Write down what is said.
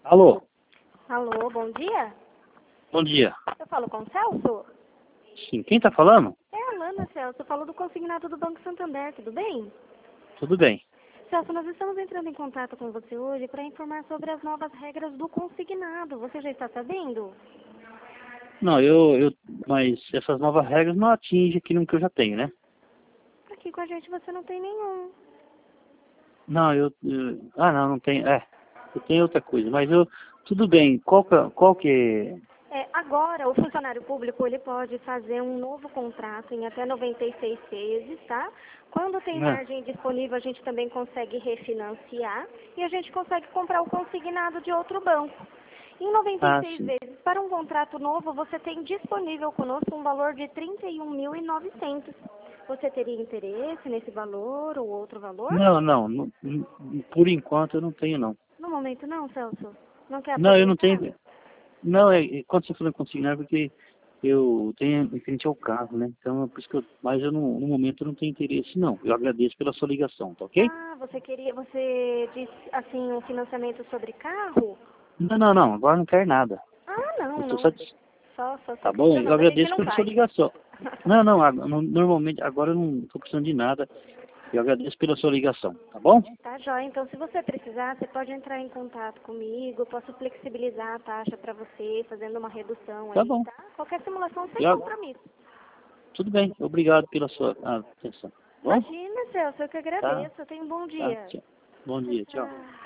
Alô, Alô, bom dia? bom dia. Eu falo com o Celso? Sim, quem tá falando? É a Lana, Celso. Eu falo do consignado do Banco Santander, tudo bem? Tudo bem. Celso, nós estamos entrando em contato com você hoje para informar sobre as novas regras do consignado. Você já está sabendo? Não, mas essas novas regras não atingem aquilo que eu já tenho, né? Aqui com a gente você não tem nenhum. Não, não, não tem, eu tenho outra coisa, mas tudo bem, qual que é? Agora, o funcionário público ele pode fazer um novo contrato em até 96 vezes, tá? Quando tem Né? margem disponível, a gente também consegue refinanciar e a gente consegue comprar o consignado de outro banco. Em Ah, 96 sim. vezes, para um contrato novo, você tem disponível conosco um valor de 31.900. Você teria interesse nesse valor ou outro valor? Por enquanto eu não tenho, não. No momento não, Celso. Não quer Não, eu não aproveitar? tenho, não, quando você falou em consignar, é porque eu tenho em frente ao carro, né? Então, é por isso que mas eu não, no momento eu não tenho interesse, não. Eu agradeço pela sua ligação, tá ok? Ah, você disse assim um financiamento sobre carro? Não, agora não quero nada. Ah, Eu não, estou não. satisfeito. Só Tá bom? Eu questionando, a gente agradeço não pela sua faz. ligação. Normalmente, agora eu não estou precisando de nada. Eu agradeço pela sua ligação, tá bom? Tá, joia. Então, se você precisar, você pode entrar em contato comigo. Eu posso flexibilizar a taxa para você, fazendo uma redução Tá aí, bom. tá? Qualquer simulação sem Eu, compromisso. tudo bem. Obrigado pela sua atenção. Tá bom? Imagina, Celso, eu que Tá, agradeço. Tenha um bom tá. dia. Tchau. Bom Tchau, dia. Tchau. tchau.